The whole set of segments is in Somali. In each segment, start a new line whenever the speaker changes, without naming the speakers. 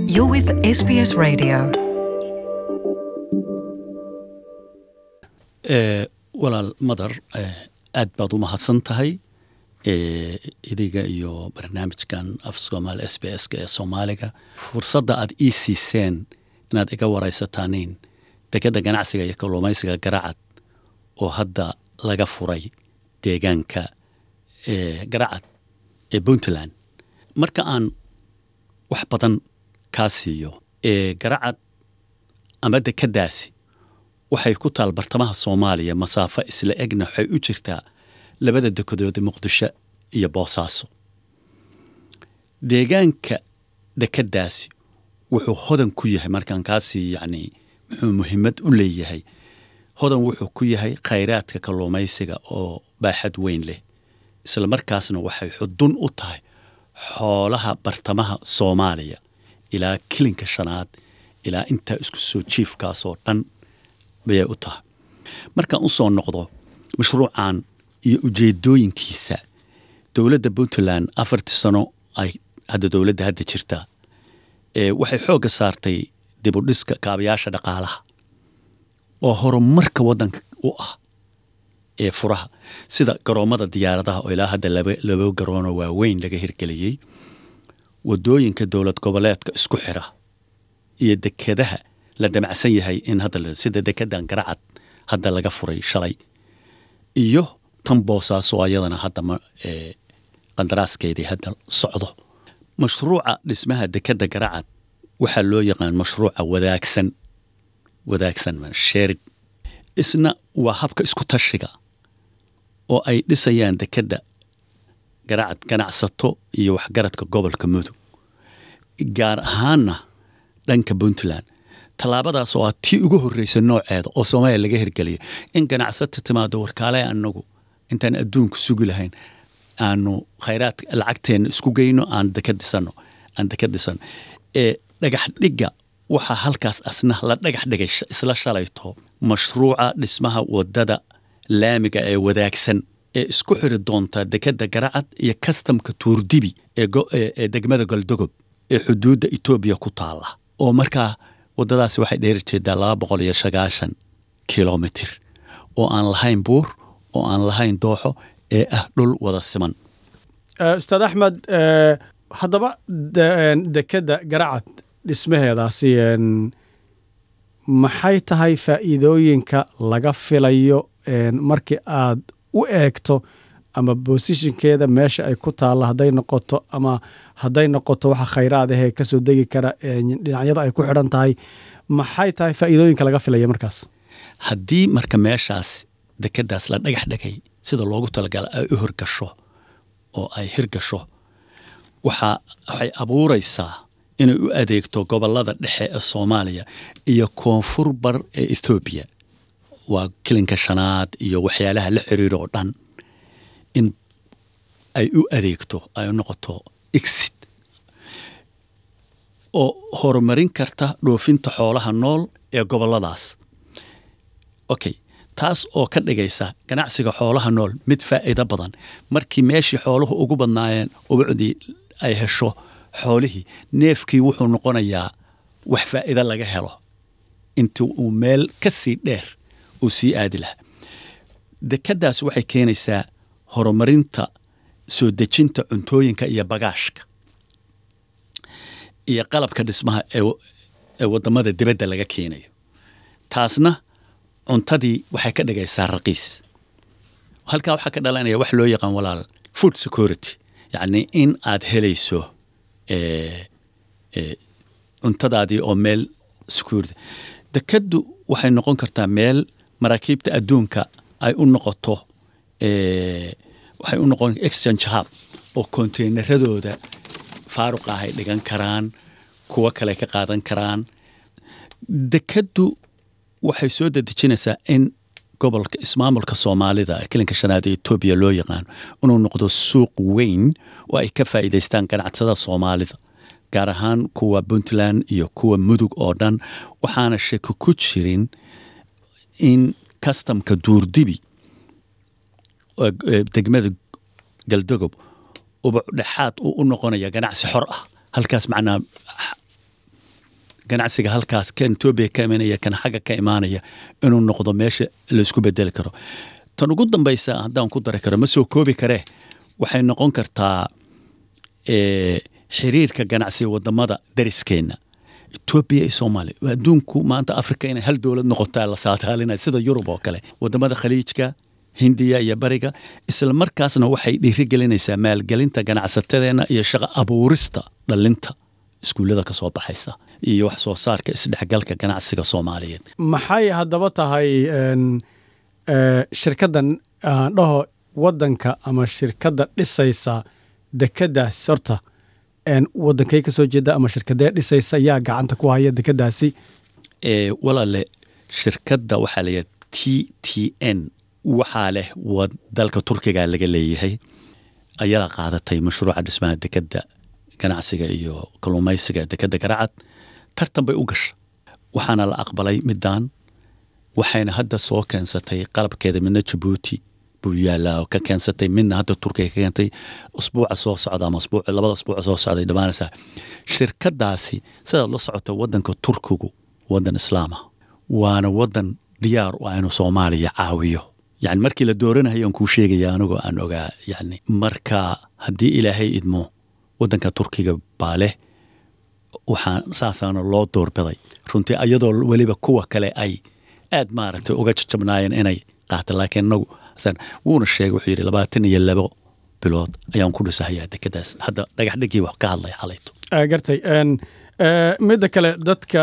You're with SBS Radio.
walaal madar aad baad u mahadsan tahay idiga iyo barnaamijkan af Soomaali SBS ee Soomaaliga fursadda aad ii siiseen inaad iga waraysataaniin dekedda ganacsiga iyo kalluumaysiga Garacad oo hadda laga furay deegaanka Garacad ee Puntland marka aan wax badan ka siiyo Garacad ama dekeddaasi waxay ku taal bartamaha Soomaaliya masaafo isla egna waxay u jirtaa labada dekedood ee Muqdisho iyo Boosaaso deegaanka dekeddaasi wuxuu hodan ku yahay markaan kaasi muxuu muhiimad u leeyahay hodan wuxuu ku yahay khayraadka kalluumaysiga oo baaxad weyn leh isla markaasna waxay xudun u tahay xoolaha bartamaha Soomaaliya ilaa kilinka shanaad ilaa inta isku soo jiifkaas oo dhan bay u tahay markaan u soo noqdo mashruucan iyo ujeedooyinkiisa dawladda Puntland 4 sano ay hadda dawladda hadda jirta waxay xoog saartay dib u dhiska kaabayaasha dhaqaalaha oo horumarka wadanka u ah furaha sida garoomada diyaaradaha oo ilaa hadda laba garoono waaweyn laga hirgeliyay wadooyinka dawlad goboleedka isku xira iyo dekedaha la damacsan yahay in hadda sida dekedan Garacad hadda laga furay shalay iyo tan Boosaaso ayadana hadda qandaraaskeedii hadda socdo mashruuca dhismaha dekedda Garacad waxa loo yaqaan mashruuca wadaagsan shared isna waa habka isku tashiga oo ay dhisayaan dekedda Garacad ganacsato iyo waxgaradka gobolka Mudug gaar ahaanna dhanka Puntland talaabadaas oo tii ugu horeysay nooceeda oo Soomaaliya laga hirgeliyay in ganacsato timaado warkaale anagu intaan adduunka sugi lahayn aanu khayraad lacagteen isku geyno aan dekedisano dhagax dhiga waxa halkaas asna la dhagax dhigay isla shalayto mashruuca dhismaha wadada laamiga ee wadaagsan ee isku xiri doonta dekedda Garacad iyo customka Tuurdibi ee degmada Galdogob ee xuduudda Itoobiya ku taala oo markaa wadadaasi waxay dheer jeedaa 290 kilomitir oo aan lahayn buur oo aan lahayn dooxo ee ah dhul wada siman
Ustaad Axmed hadaba dekedda Garacad dhismaheedaasi maxay tahay faa'iidooyinka laga filayo markii aad u eegto ama positionkeeda meesha ay ku taala haday noqoto waxa khayraad ah ee ka soo degi kara dhinacyada ay ku xidhan tahay maxay tahay faa'iidooyinka laga filayo markaas
haddii marka meeshaas dekeddaas la dhagax dhigay sida loogu talagalay ay u hirgasho oo ay hirgasho waxay abuuraysaa inay u adeegto gobolada dhexe ee Soomaaliya iyo koonfur bar ee Itoobiya waa kilinka shanaad iyo waxyaalaha la xiriiro oo dhan in ay u adeegto ay noqoto exit oo horumarin karta dhoofinta xoolaha nool ee goboladaas taas oo ka dhigaysa ganacsiga xoolaha nool mid faa'iido badan markii meeshii xooluhu ugu badnaayeen ubacdi ay hesho xoolihii neefkii wuxuu noqonayaa wax faa'iido laga helo intii uu meel ka sii dheer uu sii aadi lahaa dekeddaas waxay keenaysaa horumarinta soo dejinta cuntooyinka iyo bagaashka iyo qalabka dhismaha ee wadamada dibadda laga keenayo taasna cuntadii waxay ka dhigaysaa raqiis halka waxa ka dhalanaya wax loo yaqaan walaal food security in aad helayso cuntadaadii oo meel security dekeddu waxay noqon kartaa meel maraakiibta adduunka ay u noqoto waxay u noqon exchange hub oo containeradooda faaruq ah ay dhigan karaan kuwa kale ka qaadan karaan dekeddu waxay soo dadejinaysaa in gobolka ismaamulka Soomaalida kilinka shanaad ee Itoobiya loo yaqaan inuu noqdo suuq weyn oo ay ka faa'iideystaan ganacsatada Soomaalida gaar ahaan kuwa Puntland iyo kuwa Mudug oo dhan waxaana shaki ku jirin in customka Tuurdibi degmada Galdogob وبدحات ونقونا يا جناع سحر هالكاس معنا ganacsiga halkaas kan Ethiopia ka imanaya kan xagga ka imaanaya inuu noqdo meesha la isku bedeli karo tan ugu dambaysa haddaan ku dari karo ma soo koobi karee waxay noqon kartaa xiriirka ganacsiga wadamada dariskeena Ethiopia iyo Soomaaliya adduunku maanta Afrika inay hal dawlad noqotaa la saadaalinay sida Yurub oo kale wadamada khaliijka Hindiya iyo bariga isla markaasna waxay dhiirigelinaysaa maalgelinta ganacsatada iyo shaqo abuurista dhalinta iskuulada ka soo baxaysa iyo wax soo saarka isdhexgalka ganacsiga Soomaaliyeed
maxay haddaba tahay shirkadan dhaho wadanka ama shirkada dhisaysa dekadaas horta wadankay ka soo jeeda ama shirkadee dhisaysa yaa gacanta ku haya dekadaasi
walaale shirkadda waxaa la yidhaahdaa TTN waxaa leh dalka Turkiga laga leeyahay ayaa qaadatay mashruuca dhismaha dekadda ganacsiga iyo kalluumaysiga dekadda Garacad tartan bay u gashay waxaana la aqbalay midaan waxayna hadda soo keensatay qalabkeeda midna Djibouti buu yaalaa oo ka keensatay midna hadda Turkiga ka keentay usbuuca soo socda ama labada usbuuc soo socday dhamaanaysa shirkadaasi sida la socota wadanka Turkigu wadan islaam ah waana wadan diyaar u ah inuu Soomaaliya caawiyo يعني markii la dooranayo aan ku sheegaya anigu aan ogaa yani marka hadii ilaahay idmo wadanka Turkiga baale waxaan saasana loo doorbiday runtii ayadoo waliba kuwa kale ay aad maaragtay uga jabnaayeen inay qaato laakiin nagu asan wuuna sheegay wuxuu yiri 22 bilood ayaan ku dhisayaa dekadaas hadda dhagax dhigii wax ka hadlay xalayto
gartay mid kale dadka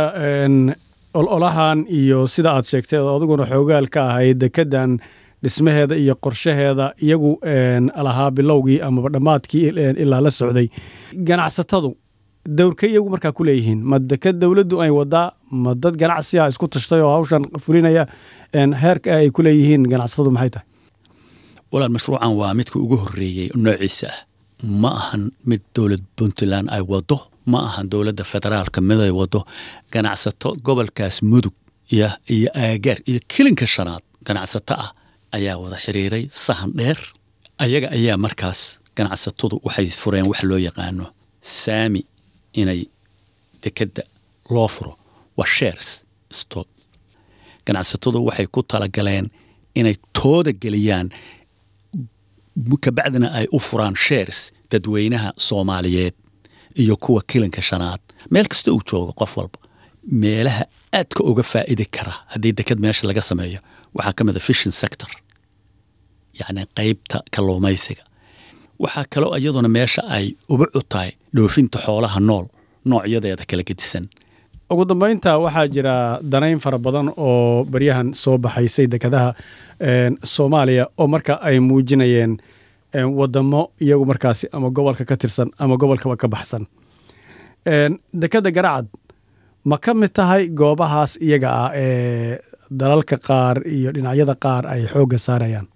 olahan iyo sida aad sheegtay adiguna xoogaal ka ahay dekadan dhismaheeda iyo qorshaheeda iyagu alaha bilowgii ama dhamaadkii ilaa la socday ganacsatadu dowrka iyagu markaa ku leeyihiin ma dekad dawladdu ay wadaa ma dad ganacsiga isku tashtay oo hawshan fulinaya heerka ay ku leeyihiin ganacsatadu maxay tahay
walaal mashruucan waa midka ugu horeeyay noociisa ma ahan mid dawlad Puntland ay wado ma ahan dawladda federaalka mid ay wado ganacsato gobolkaas mudug iyo aagar iyo kilinka shanaad ganacsato ah ayaa wada xiriiray sahan dheer ayaga ayaa markaas ganacsatadu waxay fureen wax loo yaqaano saami inay dekada loo furo waa shares stock ganacsatadu waxay ku talagaleen inay tooda geliyaan ka bacdina ay u furaan shares dadweynaha Soomaaliyeed iyo kuwa kilinka shanaad meel kasta uu joogo qof walba meelaha aad ka uga faa'iido kara hadii dekad meesha laga sameeyo waxa kamid ah fishing sector yani qaybta kalluumaysiga waxa kale oo iyaduna meesha ay uba cutaay dhoofinta xoolaha nool noocyadeeda kala gedisan
ugu dambeynta waxaa jira danayn fara badan oo baryahan soo baxaysay dekadaha Soomaaliya oo marka ay muujinayeen wadamo iyagu markaasi ama gobolka ka tirsan ama gobolka ka baxsan dekada Garacad ma ka mid tahay goobahaas iyaga ah dalalka qaar iyo dhinacyada qaar ay xooga saarayaan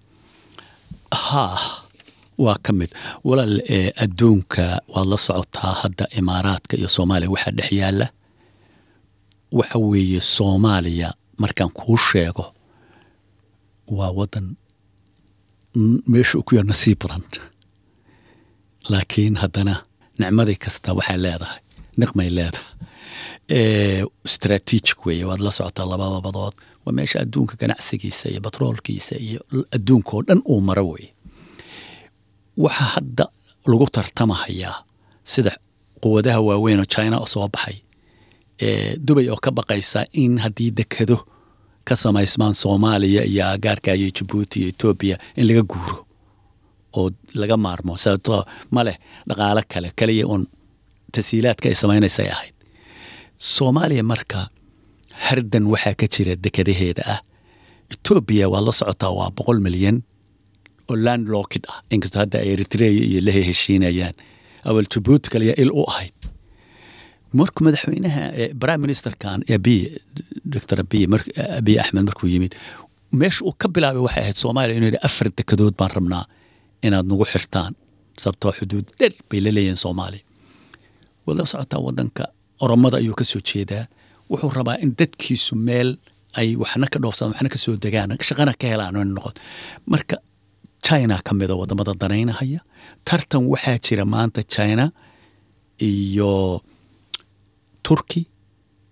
waa ka mid walaal adduunka waa la socotaa hadda Imaaraadka iyo Soomaaliya waxa dhex yaala waxa weeye Soomaaliya markaan ku sheego waa wadan meesha ku yahay nasiib badan laakiin haddana nicmadii kasta waxay leedahay niqmay leedahay strategic way waad la socotaa labada badood waa meesha adduunka ganacsigiisa iyo batroolkiisa iyo adduunka oo dhan uu maro way waxa hadda lagu tartamayaa sida quwadaha waaweyn oo China soo baxay Dubai oo ka baqaysa in hadii dekado ka samaysmaan Soomaaliya iyo gaarka iyo Djibouti iyo Ethiopia in laga guuro oo laga maarmo sababtoo male dhaqaale kale oo tasiilaadka ay samaynaysaa ahayd Soomaaliya marka hardan waxa ka jira dekadaheeda ah Ethiopia waa la socotaa waa 100 milyan oo landlocked ah inkastoo hadda Eritrea iyo la heshiinayaan awal Djibouti kale il u ahayd markuu madaxweynaha prime minister kan Dr. Abiy Ahmed markuu yimid meesha uu ka bilaabay waxay ahayd Soomaaliya inay 4 dekadood baan rabnaa inaad nagu xirtaan sababtoo xuduud dheer bay leeyeen Soomaaliya wada socotaa wadanka Oromada ayuu ka soo jeedaa wuxuu rabaa in dadkiisu meel ay waxna ka dhoofsadaan waxna ka soo degaan shaqana ka helaan oo noqon marka China kamid ah wadamada danaynaya tartan waxaa jira maanta China iyo Turkey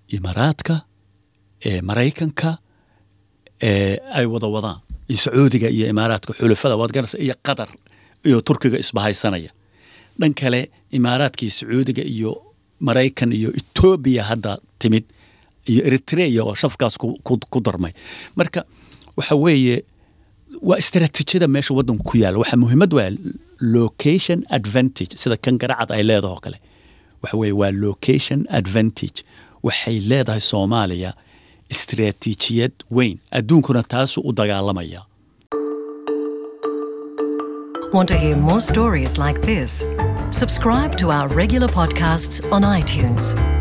imaaraadka maraykanka ay wada wadaan iyo sacuudiga iyo imaaraadka xulafada waad garanaysa iyo qatar iyo turkiga isbahaysanaya dhan kale imaaraadka iyo sacuudiga iyo maraykan iyo etoobiya hadda timid iyo eritrea oo shafkaas ku darmay marka waxa weeye waa istaraatiijiyada meesha waddanku ku yaala waxa muhiimad waa location advantage sida kan garacad ay leedahay oo kale waxa weeye waa location advantage waxay leedahay Soomaaliya istaraatiijiyad weyn adduunkuna taas u dagaalamaya.
Want to hear more stories like this? Subscribe to our regular podcasts on iTunes.